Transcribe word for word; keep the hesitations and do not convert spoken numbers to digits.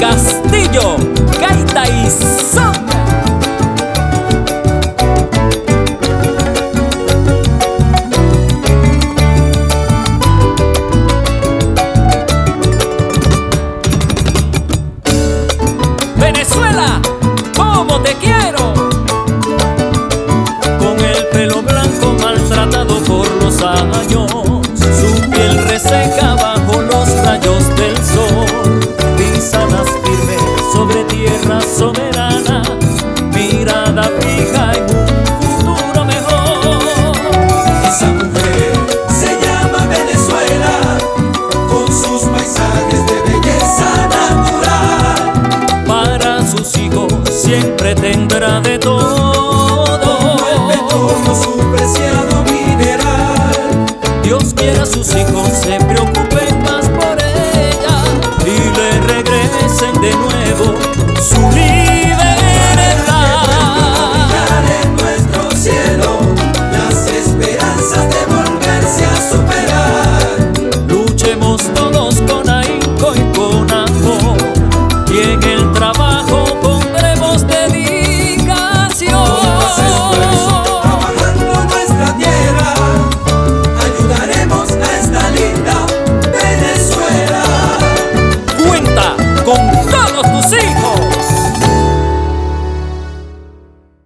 Castillo, gaita y son. Venezuela, ¿cómo te quiero? Con el pelo blanco maltratado por los años, su piel reseca bajo los rayos del sol, pisadas firmes sobre tierra soberana, mirada fija en un futuro mejor. Esa mujer se llama Venezuela, con sus paisajes de belleza natural. Para sus hijos siempre tendrá de todo, como el petróleo su preciado mineral. Dios quiera sus hijos se preocupen más por ella y le regresen de nuevo